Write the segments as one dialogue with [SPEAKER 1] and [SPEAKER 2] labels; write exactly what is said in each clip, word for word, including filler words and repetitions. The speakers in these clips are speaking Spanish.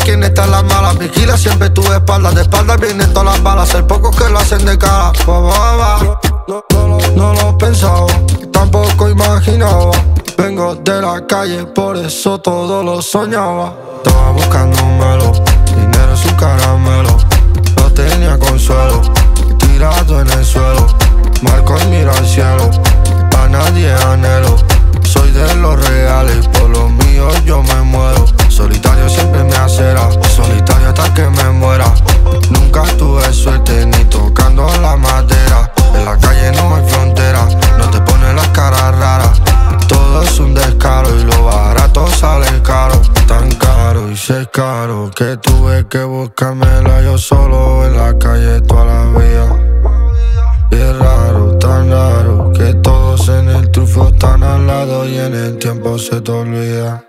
[SPEAKER 1] quién está en las malas. Vigila siempre tu espalda, de espalda vienen todas las balas. Hay pocos que lo hacen de cara. Ba, ba, ba. No, no, no, no lo pensaba, tampoco imaginaba. Vengo de la calle, por eso todo lo soñaba. Estaba buscándomelo, dinero es un caramelo. No tenía consuelo, tirado en el suelo. Marco y miro al cielo, pa' nadie anhelo. Soy de los reales, por los míos yo me muero. Solitario siempre me acera, solitario hasta que me muera. Nunca tuve suerte ni tocando la madera. En la calle no hay frontera, no te ponen las caras raras. Todo es un descaro y lo barato sale caro. Tan caro y si es caro que tuve que buscármela yo solo en la calle toda la vida. Y es raro, tan raro que todos en el trufo están al lado y en el tiempo se te olvida.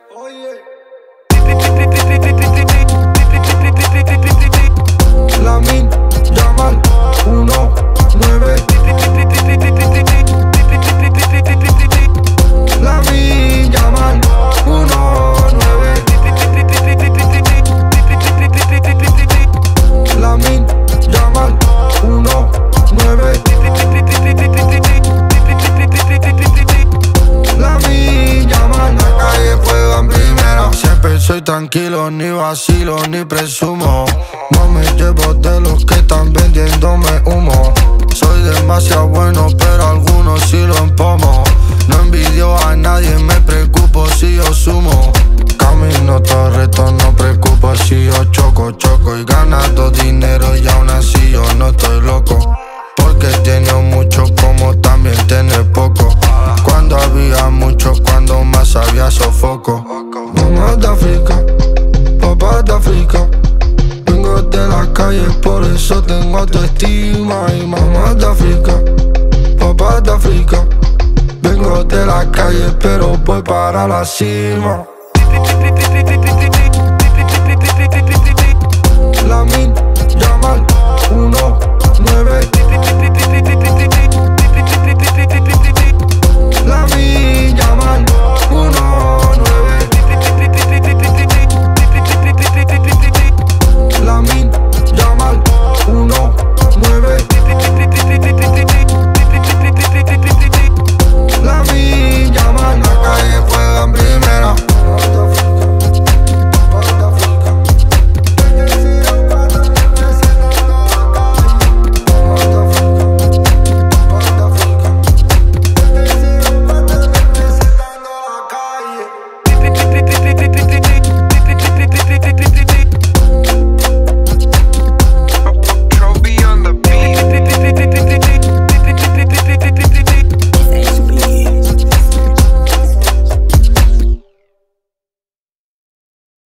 [SPEAKER 1] La min llama al uno nueve. La min llama al uno nueve. La min llama al uno nueve. La min llama al la calle fuego en primera. Siempre soy tranquilo, ni vacilo, ni presumo. No me llevo de los que están vendiéndome humo. Soy demasiado bueno, pero algunos sí lo empomo. No envidio a nadie, me preocupo si yo sumo. Camino todo reto, no preocupo si yo choco, choco. Y ganando dinero y aún así yo no estoy loco. Porque tiene mucho como también tiene poco. Cuando había mucho, cuando más había sofoco. Mamá de África, papá de África. Vengo de la calle, por eso tengo autoestima. Y mamá de África, papá de África. Vengo de la calle, pero voy para la cima.